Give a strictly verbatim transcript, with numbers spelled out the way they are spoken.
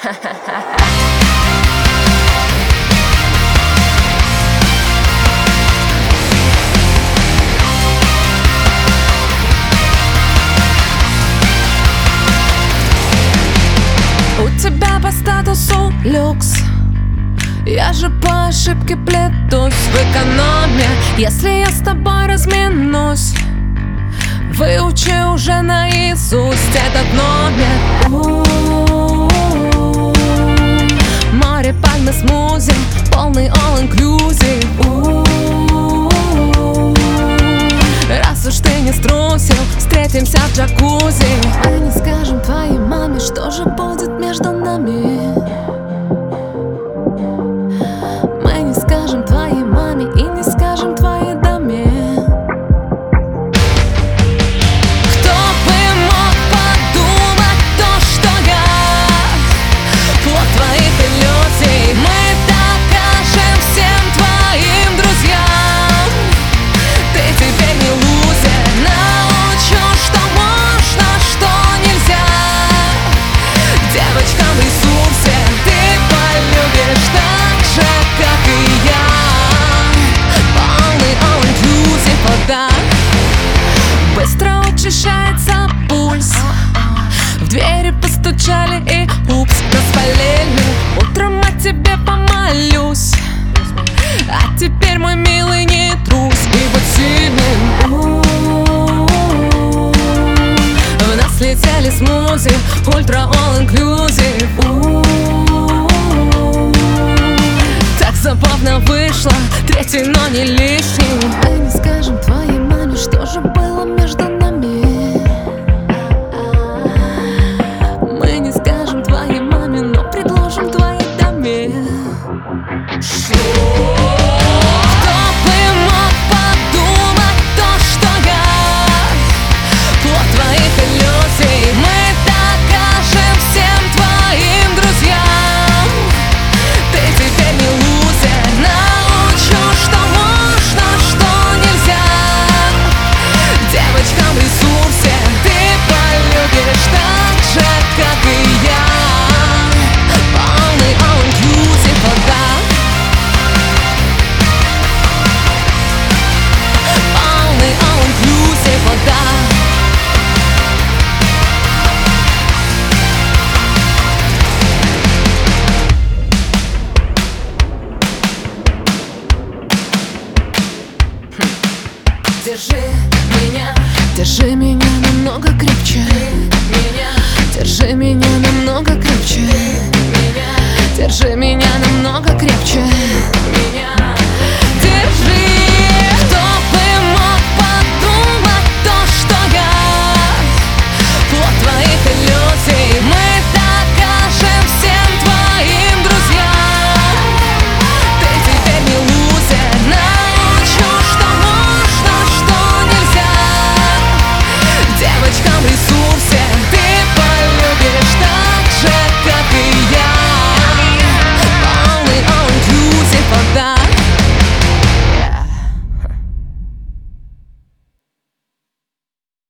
У тебя по статусу люкс, я же по ошибке плетусь в экономе. Если я с тобой разминусь, выучи уже наизусть этот номер. Море, пальмы, смузи, полный all-inclusive. Раз уж ты не струсил, встретимся в джакузи. Мы не скажем твоей маме, что же будет между нами. Мы не скажем твоей маме и не скажем твоей даме. Кто бы мог подумать то, что я плод твоих иллюзий. Мы докажем всем твоим друзьям, ты теперь не лузер. Научу, что можно, что нельзя. Девочка в ресурсе, ты полюбишь так же, как и я. Полный all-inclusive, вода. Быстро учащается пульс. В двери постучали и упс, распалили. Утром о тебе помолюсь. А теперь, мой милый, не трусь и будь сильным. В нас летели смузи, ультра all-inclusive. Так забавно вышло, третий, но не лишний.